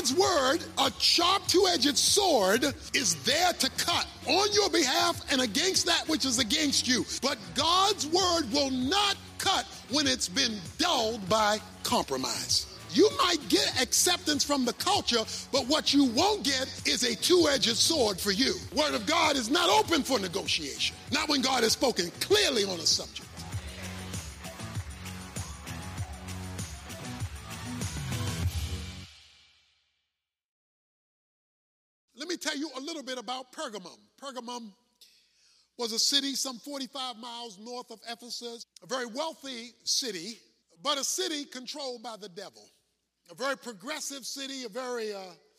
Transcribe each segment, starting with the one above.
God's word, a sharp two-edged sword, is there to cut on your behalf and against that which is against you. But God's word will not cut when it's been dulled by compromise. You might get acceptance from the culture, but what you won't get is a two-edged sword for you. Word of God is not open for negotiation, not when God has spoken clearly on a subject. Let me tell you a little bit about Pergamum. Pergamum was a city some 45 miles north of Ephesus, a very wealthy city, but a city controlled by the devil. A very progressive city, a very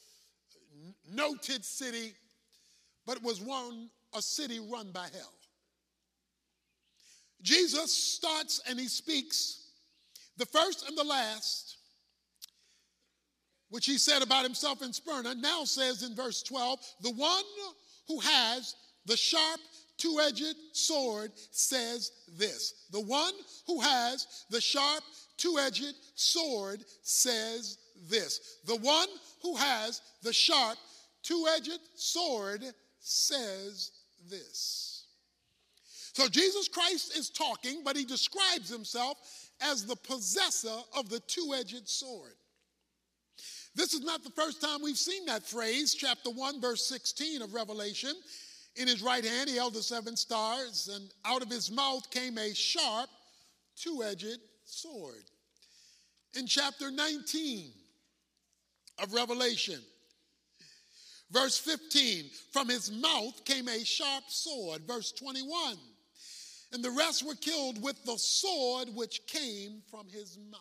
noted city, but it was a city run by hell. Jesus starts and he speaks the first and the last, which he said about himself in Smyrna, now says in verse 12, the one who has the sharp two-edged sword says this. The one who has the sharp two-edged sword says this. The one who has the sharp two-edged sword says this. So Jesus Christ is talking, but he describes himself as the possessor of the two-edged sword. This is not the first time we've seen that phrase. Chapter 1, verse 16 of Revelation. In his right hand he held the 7 stars, and out of his mouth came a sharp two-edged sword. In chapter 19 of Revelation, verse 15, from his mouth came a sharp sword. Verse 21, and the rest were killed with the sword which came from his mouth.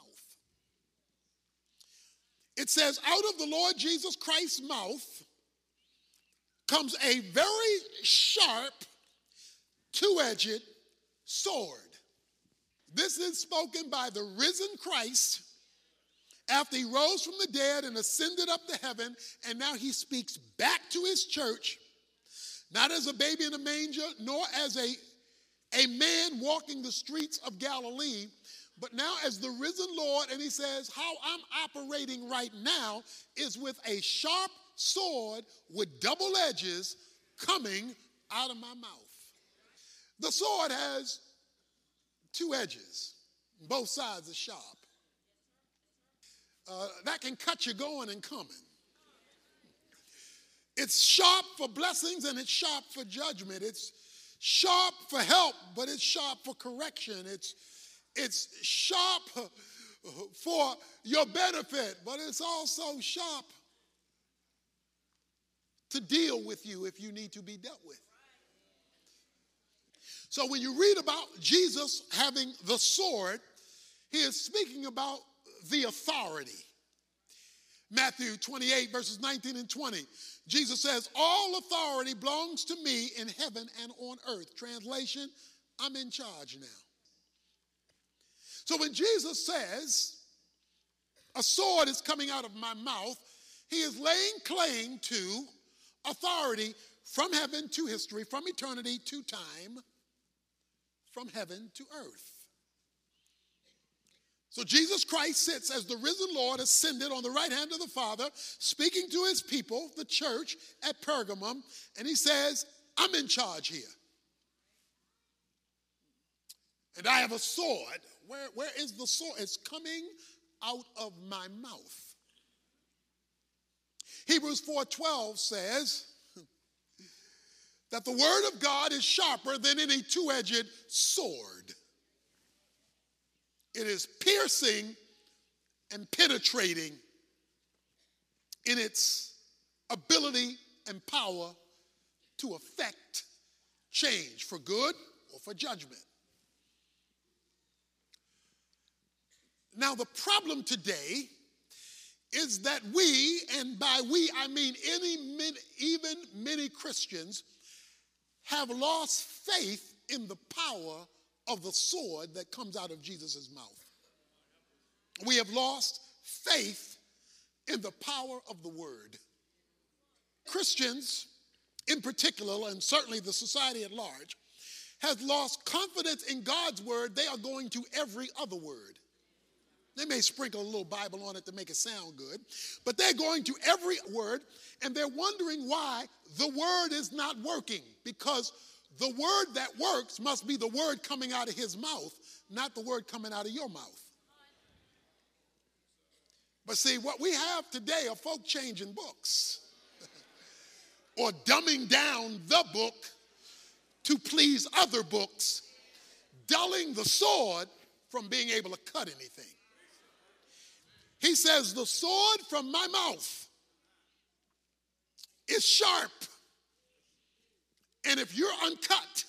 It says, out of the Lord Jesus Christ's mouth comes a very sharp two-edged sword. This is spoken by the risen Christ after he rose from the dead and ascended up to heaven, and now he speaks back to his church, not as a baby in a manger, nor as a man walking the streets of Galilee, but now as the risen Lord, and he says, how I'm operating right now is with a sharp sword with double edges coming out of my mouth. The sword has 2 edges. Both sides are sharp. That can cut you going and coming. It's sharp for blessings and it's sharp for judgment. It's sharp for help, but it's sharp for correction. It's sharp for your benefit, but it's also sharp to deal with you if you need to be dealt with. So when you read about Jesus having the sword, he is speaking about the authority. Matthew 28, verses 19 and 20. Jesus says, all authority belongs to me in heaven and on earth. Translation, I'm in charge now. So when Jesus says, a sword is coming out of my mouth, he is laying claim to authority from heaven to history, from eternity to time, from heaven to earth. So Jesus Christ sits as the risen Lord ascended on the right hand of the Father, speaking to his people, the church at Pergamum, and he says, I'm in charge here. And I have a sword. Where is the sword? It's coming out of my mouth. Hebrews 4:12 says that the word of God is sharper than any two-edged sword. It is piercing and penetrating in its ability and power to affect change for good or for judgment. Now, the problem today is that we, and by we I mean even many Christians, have lost faith in the power of the sword that comes out of Jesus' mouth. We have lost faith in the power of the word. Christians, in particular, and certainly the society at large, has lost confidence in God's word. They are going to every other word. They may sprinkle a little Bible on it to make it sound good, but they're going to every word, and they're wondering why the word is not working, because the word that works must be the word coming out of his mouth, not the word coming out of your mouth. But see, what we have today are folk changing books or dumbing down the book to please other books, dulling the sword from being able to cut anything. He says, the sword from my mouth is sharp. And if you're uncut,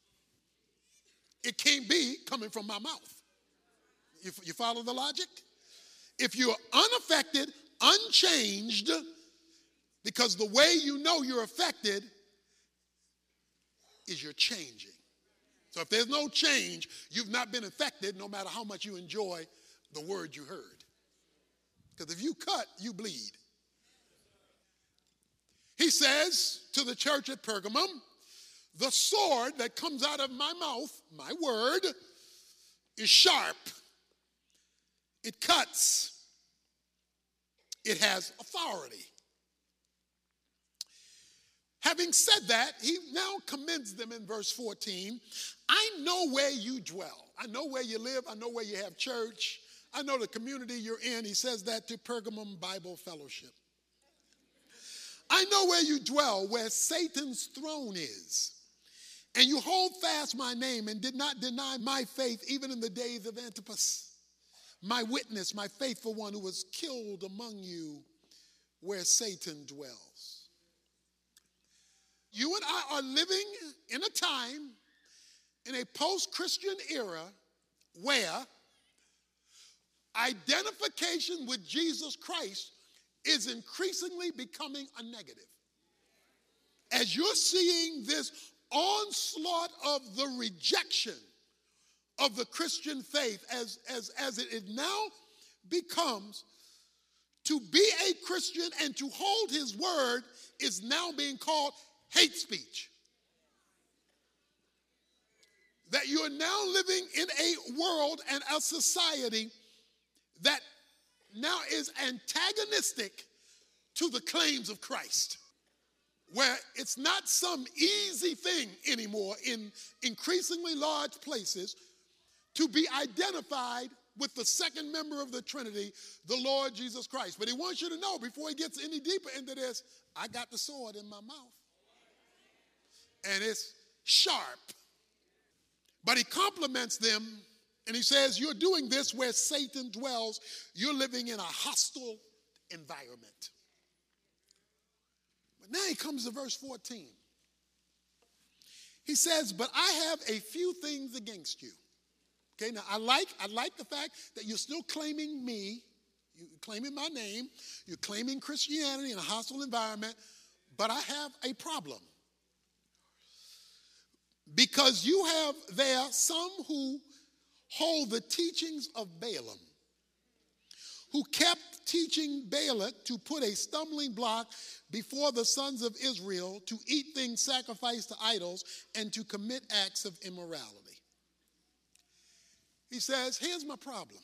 it can't be coming from my mouth. You follow the logic? If you're unaffected, unchanged, because the way you know you're affected is you're changing. So if there's no change, you've not been affected no matter how much you enjoy the word you heard. Because if you cut, you bleed. He says to the church at Pergamum, the sword that comes out of my mouth, my word, is sharp. It cuts. It has authority. Having said that, he now commends them in verse 14. I know where you dwell. I know where you live. I know where you have church. I know the community you're in. He says that to Pergamum Bible Fellowship. I know where you dwell, where Satan's throne is. And you hold fast my name and did not deny my faith even in the days of Antipas, my witness, my faithful one who was killed among you where Satan dwells. You and I are living in a time, in a post-Christian era, where identification with Jesus Christ is increasingly becoming a negative. As you're seeing this onslaught of the rejection of the Christian faith, as it now becomes, to be a Christian and to hold his word is now being called hate speech. That you are now living in a world and a society that now is antagonistic to the claims of Christ, where it's not some easy thing anymore in increasingly large places to be identified with the second member of the Trinity, the Lord Jesus Christ. But he wants you to know, before he gets any deeper into this, I got the sword in my mouth. And it's sharp. But he compliments them, and he says, you're doing this where Satan dwells. You're living in a hostile environment. But now he comes to verse 14. He says, but I have a few things against you. Okay, now I like the fact that you're still claiming me, you're claiming my name, you're claiming Christianity in a hostile environment, but I have a problem. Because you have there some who hold the teachings of Balaam, who kept teaching Balak to put a stumbling block before the sons of Israel, to eat things sacrificed to idols, and to commit acts of immorality. He says, here's my problem.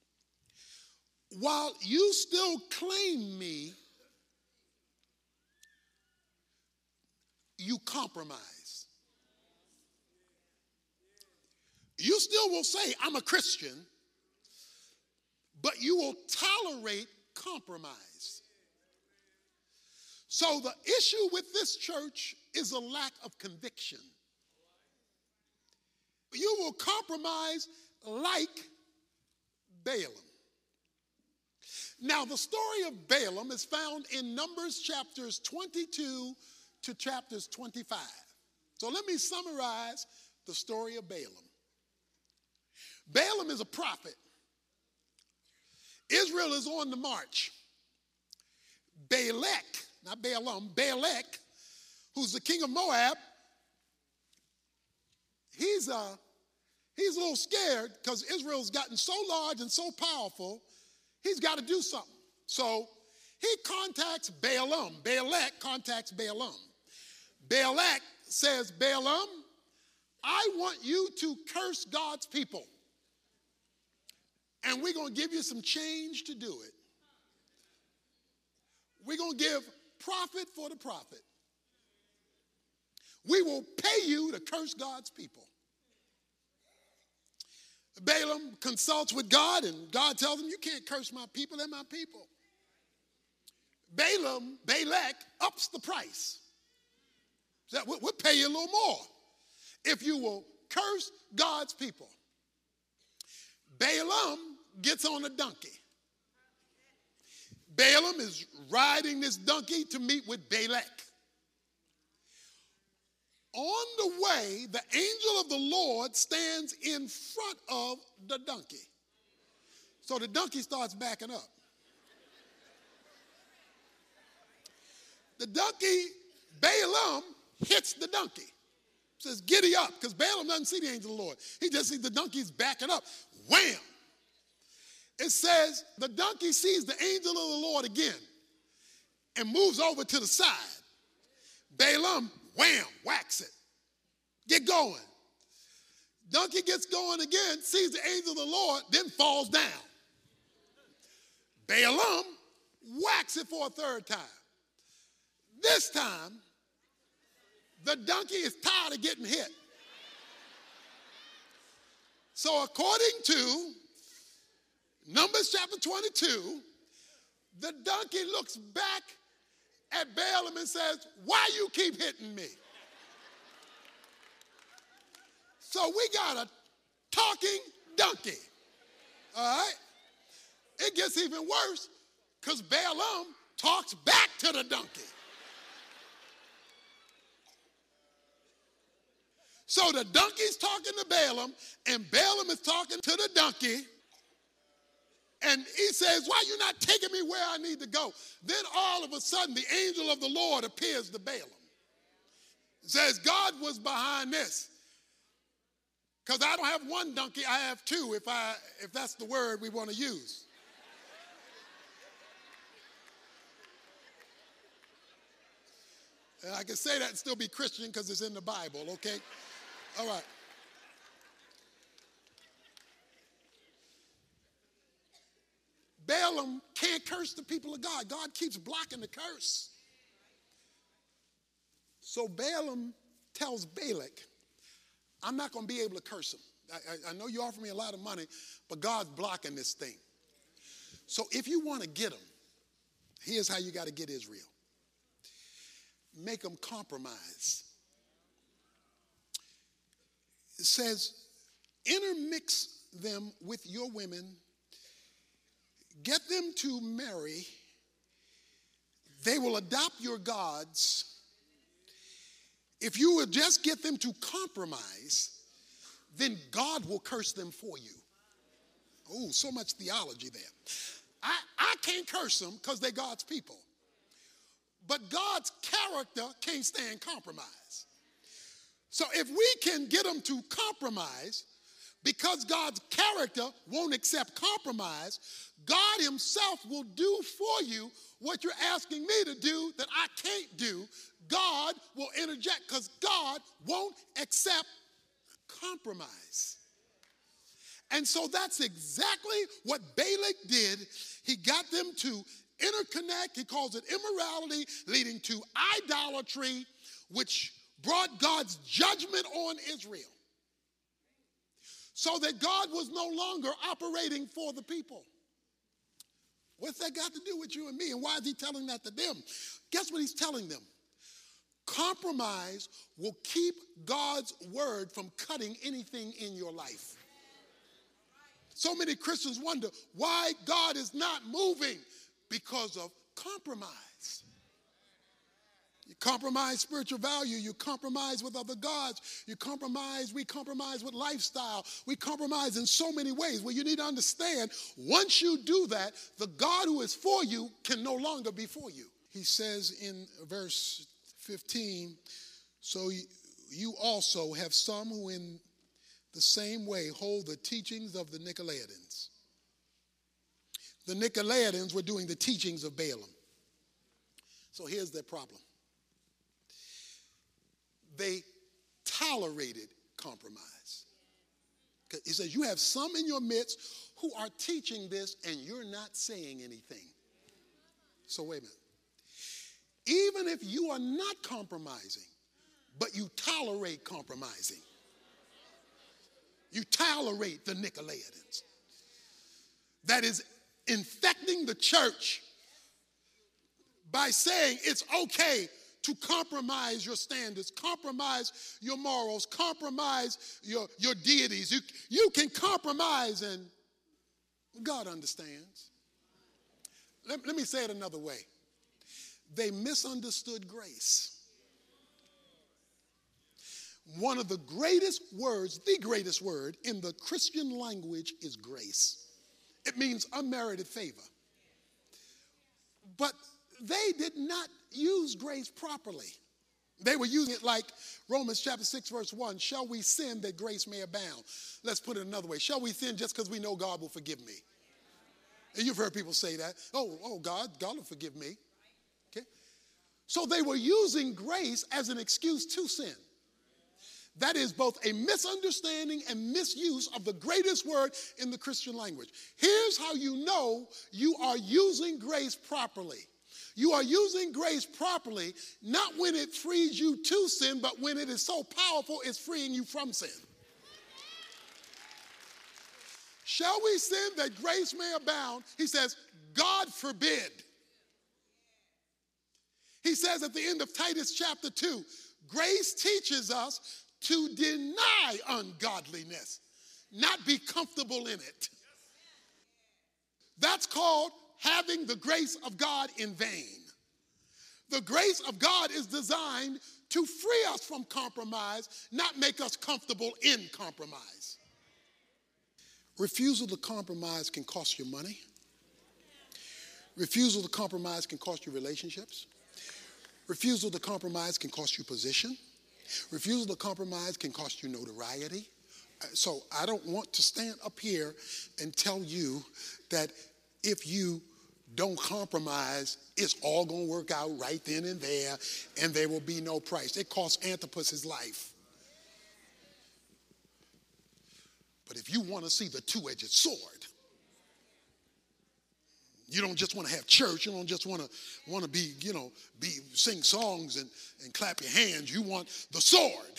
While you still claim me, you compromise. You still will say, I'm a Christian, but you will tolerate compromise. So the issue with this church is a lack of conviction. You will compromise like Balaam. Now, the story of Balaam is found in Numbers chapters 22 to chapters 25. So let me summarize the story of Balaam. Balaam is a prophet. Israel is on the march. Balak, not Balaam, Balak, who's the king of Moab, he's a little scared because Israel's gotten so large and so powerful, he's got to do something. So he contacts Balaam. Balak contacts Balaam. Balak says, Balaam, I want you to curse God's people. and we're going to give you some change to do it. We're going to give profit for the profit. We will pay you to curse God's people. Balaam consults with God, and God tells him, you can't curse my people, they're my people. Balak ups the price. Said, we'll pay you a little more if you will curse God's people. Balaam gets on a donkey. Balaam is riding this donkey to meet with Balak. On the way, the angel of the Lord stands in front of the donkey. So the donkey starts backing up. The donkey, Balaam, hits the donkey. Says, giddy up, because Balaam doesn't see the angel of the Lord. He just sees the donkey's backing up. Wham! It says the donkey sees the angel of the Lord again and moves over to the side. Balaam, wham, whacks it. Get going. Donkey gets going again, sees the angel of the Lord, then falls down. Balaam whacks it for a third time. This time, the donkey is tired of getting hit. So according to Numbers chapter 22, the donkey looks back at Balaam and says, why you keep hitting me? So we got a talking donkey, all right? It gets even worse because Balaam talks back to the donkey. So the donkey's talking to Balaam, and Balaam is talking to the donkey. And he says, why are you not taking me where I need to go? Then all of a sudden, the angel of the Lord appears to Balaam. It says, God was behind this. Because I don't have one donkey, I have two, if that's the word we want to use. And I can say that and still be Christian because it's in the Bible, okay? All right. Balaam can't curse the people of God. God keeps blocking the curse. So Balaam tells Balak, I'm not going to be able to curse him. I know you offer me a lot of money, but God's blocking this thing. So if you want to get him, here's how you got to get Israel. Make them compromise. It says, intermix them with your women, get them to marry, they will adopt your gods. If you will just get them to compromise, then God will curse them for you. Oh, so much theology there. I can't curse them because they're God's people. But God's character can't stand compromise. So if we can get them to compromise, because God's character won't accept compromise, God himself will do for you what you're asking me to do that I can't do. God will interject because God won't accept compromise. And so that's exactly what Balak did. He got them to interconnect. He calls it immorality, leading to idolatry, which brought God's judgment on Israel. So that God was no longer operating for the people. What's that got to do with you and me? And why is he telling that to them? Guess what he's telling them? Compromise will keep God's word from cutting anything in your life. So many Christians wonder why God is not moving because of compromise. You compromise spiritual value. You compromise with other gods. We compromise with lifestyle. We compromise in so many ways. Well, you need to understand, once you do that, the God who is for you can no longer be for you. He says in verse 15, so you also have some who in the same way hold the teachings of the Nicolaitans. The Nicolaitans were doing the teachings of Balaam. So here's their problem. They tolerated compromise. He says, you have some in your midst who are teaching this and you're not saying anything. So wait a minute. Even if you are not compromising, but you tolerate compromising, you tolerate the Nicolaitans, that is infecting the church by saying it's okay to compromise your standards, compromise your morals, compromise your deities. You can compromise, and God understands. Let me say it another way. They misunderstood grace. One of the greatest words, the greatest word in the Christian language is grace. It means unmerited favor. But they did not use grace properly. They were using it like Romans chapter 6, verse 1. Shall we sin that grace may abound? Let's put it another way. Shall we sin just because we know God will forgive me? And you've heard people say that. Oh, God will forgive me. Okay? So they were using grace as an excuse to sin. That is both a misunderstanding and misuse of the greatest word in the Christian language. Here's how you know you are using grace properly. You are using grace properly, not when it frees you to sin, but when it is so powerful it's freeing you from sin. Shall we sin that grace may abound? He says, God forbid. He says at the end of Titus chapter 2, grace teaches us to deny ungodliness, not be comfortable in it. That's called having the grace of God in vain. The grace of God is designed to free us from compromise, not make us comfortable in compromise. Refusal to compromise can cost you money. Refusal to compromise can cost you relationships. Refusal to compromise can cost you position. Refusal to compromise can cost you notoriety. So I don't want to stand up here and tell you that if you don't compromise, it's all going to work out right then and there will be no price. It cost Antipas his life. But if you want to see the two-edged sword, you don't just want to have church. You don't just want to be sing songs and clap your hands. You want the sword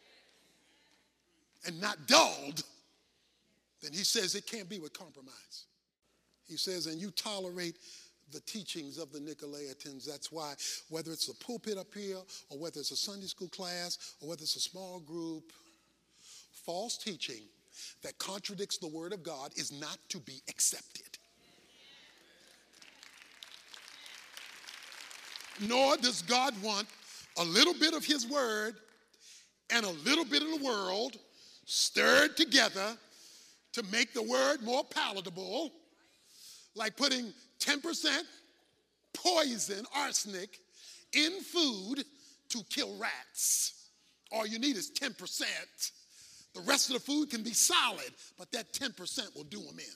and not dulled. Then he says it can't be with compromise. He says, and you tolerate the teachings of the Nicolaitans. That's why whether it's a pulpit up here or whether it's a Sunday school class or whether it's a small group, false teaching that contradicts the word of God is not to be accepted. Nor does God want a little bit of his word and a little bit of the world stirred together to make the word more palatable, like putting 10% poison, arsenic, in food to kill rats. All you need is 10%. The rest of the food can be solid, but that 10% will do them in.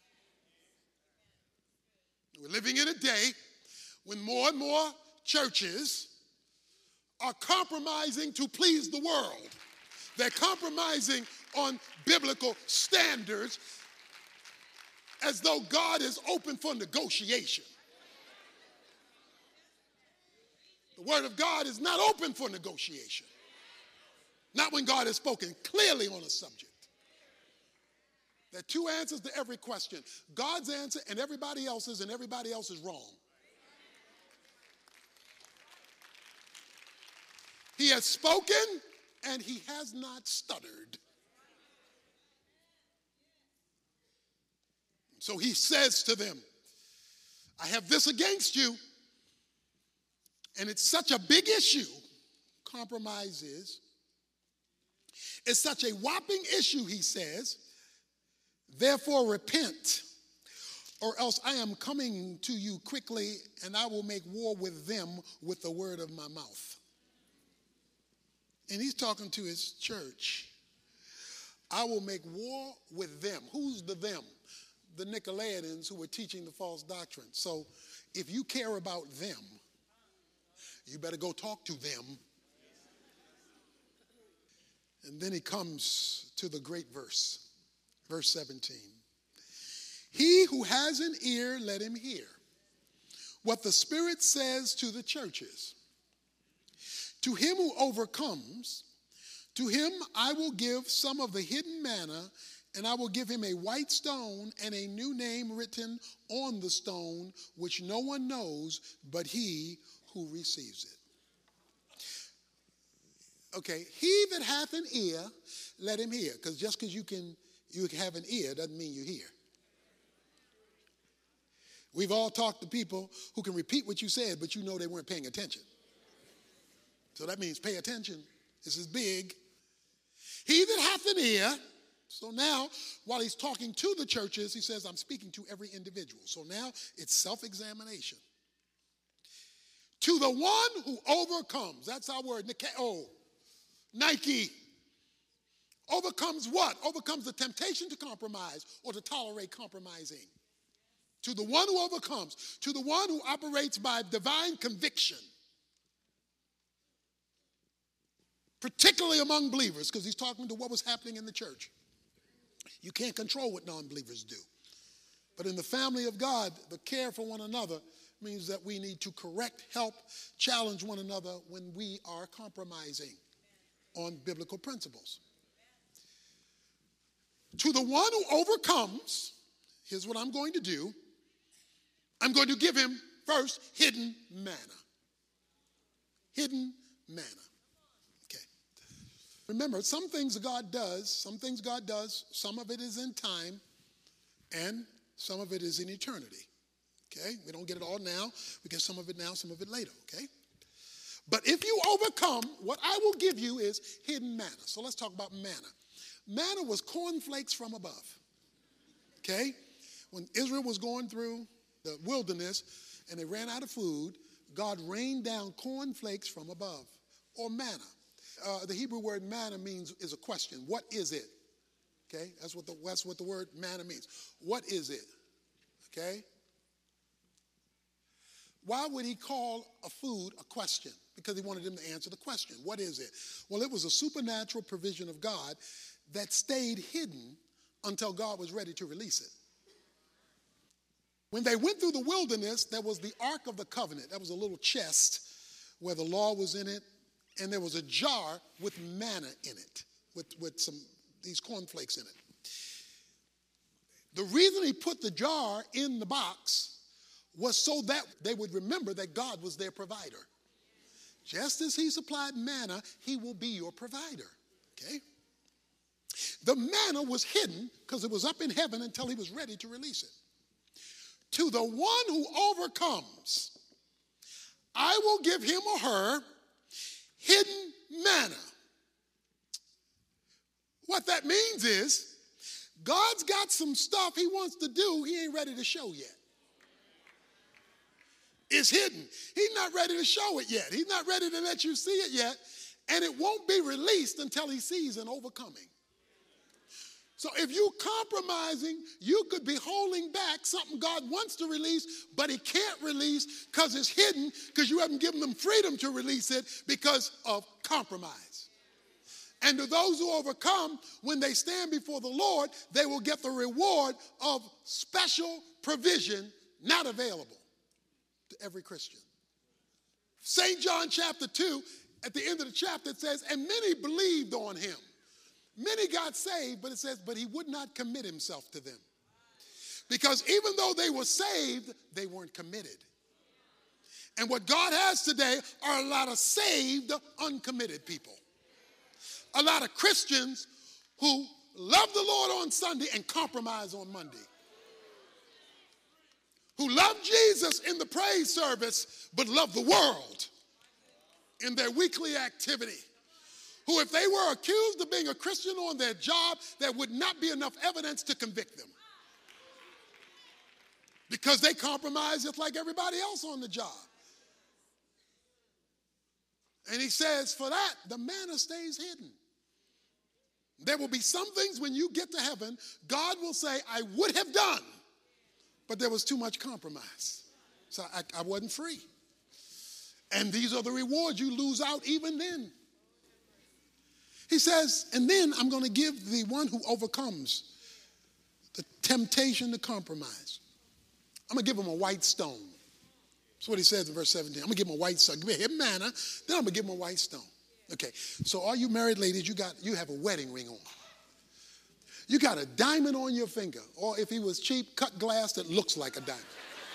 We're living in a day when more and more churches are compromising to please the world. They're compromising on biblical standards as though God is open for negotiation. The word of God is not open for negotiation. Not when God has spoken clearly on a subject. There are two answers to every question. God's answer and everybody else's, and everybody else is wrong. He has spoken and he has not stuttered. So he says to them, I have this against you, and it's such a big issue. Compromise is. It's such a whopping issue, he says. Therefore repent, or else I am coming to you quickly, and I will make war with them with the word of my mouth. And he's talking to his church. I will make war with them. Who's the them? The Nicolaitans who were teaching the false doctrine. So if you care about them, you better go talk to them. And then he comes to the great verse. Verse 17. He who has an ear, let him hear what the Spirit says to the churches. To him who overcomes, to him I will give some of the hidden manna, and I will give him a white stone and a new name written on the stone, which no one knows but he who receives it. Okay, he that hath an ear, let him hear. Because just because you have an ear doesn't mean you hear. We've all talked to people who can repeat what you said, but you know they weren't paying attention. So that means pay attention. This is big. He that hath an ear. So now, while he's talking to the churches, he says, I'm speaking to every individual. So now it's self-examination. To the one who overcomes. That's our word, Nikeo. Nike. Overcomes what? Overcomes the temptation to compromise or to tolerate compromising. To the one who overcomes. To the one who operates by divine conviction. Particularly among believers, because he's talking to what was happening in the church. You can't control what non-believers do. But in the family of God, the care for one another means that we need to correct, help, challenge one another when we are compromising on biblical principles. To the one who overcomes, here's what I'm going to do. I'm going to give him first hidden manna. Hidden manna. Okay. Remember, some things God does, some of it is in time, and some of it is in eternity. Okay? We don't get it all now. We get some of it now, some of it later. Okay? But if you overcome, what I will give you is hidden manna. So let's talk about manna. Manna was cornflakes from above. Okay? When Israel was going through the wilderness and they ran out of food, God rained down cornflakes from above, or manna. The Hebrew word manna is a question. What is it? Okay? That's what the word manna means. What is it? Okay? Why would he call a food a question? Because he wanted them to answer the question. What is it? Well, it was a supernatural provision of God that stayed hidden until God was ready to release it. When they went through the wilderness, there was the Ark of the Covenant. That was a little chest where the law was in it, and there was a jar with manna in it, with these cornflakes in it. The reason he put the jar in the box was so that they would remember that God was their provider. Just as he supplied manna, he will be your provider. Okay? The manna was hidden because it was up in heaven until he was ready to release it. To the one who overcomes, I will give him or her hidden manna. What that means is, God's got some stuff he wants to do he ain't ready to show yet. It's hidden. He's not ready to show it yet. He's not ready to let you see it yet, and it won't be released until he sees an overcoming. So if you're compromising, you could be holding back something God wants to release, but he can't release because it's hidden, because you haven't given them freedom to release it because of compromise. And to those who overcome, when they stand before the Lord, they will get the reward of special provision not available to every Christian. St. John chapter 2, at the end of the chapter, it says, and many believed on him. Many got saved, but it says, but he would not commit himself to them. Because even though they were saved, they weren't committed. And what God has today are a lot of saved, uncommitted people. A lot of Christians who love the Lord on Sunday and compromise on Monday. Who love Jesus in the praise service, but love the world in their weekly activity. Who, if they were accused of being a Christian on their job, there would not be enough evidence to convict them. Because they compromise just like everybody else on the job. And he says, for that, the manna stays hidden. There will be some things when you get to heaven, God will say, I would have done, but there was too much compromise. So I wasn't free. And these are the rewards you lose out even then. He says, and then I'm going to give the one who overcomes the temptation to compromise. I'm going to give them a white stone. That's what he says in verse 17. I'm going to give them a white stone. Give me a hidden manna, then I'm going to give them a white stone. Okay, so all you married ladies, you have a wedding ring on. You got a diamond on your finger, or if he was cheap, cut glass that looks like a diamond.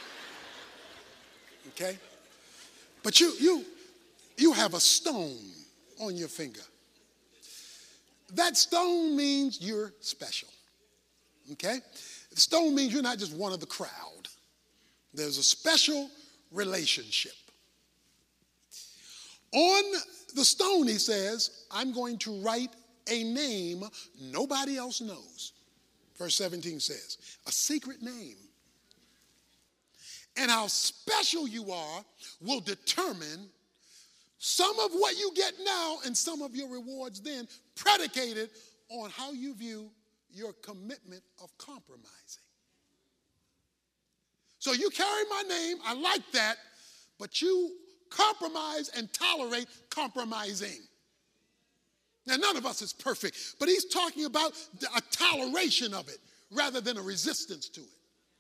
Okay? But you have a stone on your finger. That stone means you're special. Okay? The stone means you're not just one of the crowd. There's a special relationship. On the stone, he says, I'm going to write a name nobody else knows. Verse 17 says, a secret name. And how special you are will determine some of what you get now and some of your rewards then, predicated on how you view your commitment of compromising. So you carry my name, I like that, but you compromise and tolerate compromising. Now, none of us is perfect, but he's talking about a toleration of it rather than a resistance to it.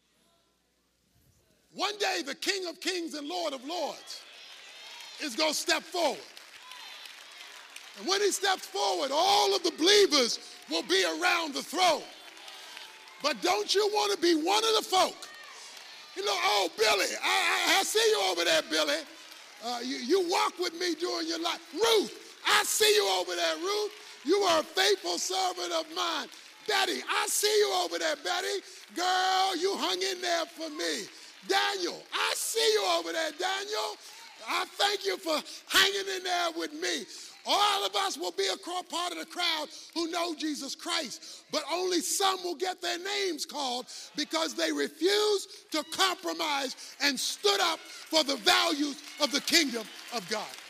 One day, the King of Kings and Lord of Lords is going to step forward. And when he steps forward, all of the believers will be around the throne. But don't you want to be one of the folk? You know, oh, Billy, I see you over there, Billy. You walk with me during your life. Ruth, I see you over there, Ruth. You are a faithful servant of mine. Betty, I see you over there, Betty. Girl, you hung in there for me. Daniel, I see you over there, Daniel. I thank you for hanging in there with me. All of us will be a part of the crowd who know Jesus Christ, but only some will get their names called because they refused to compromise and stood up for the values of the kingdom of God.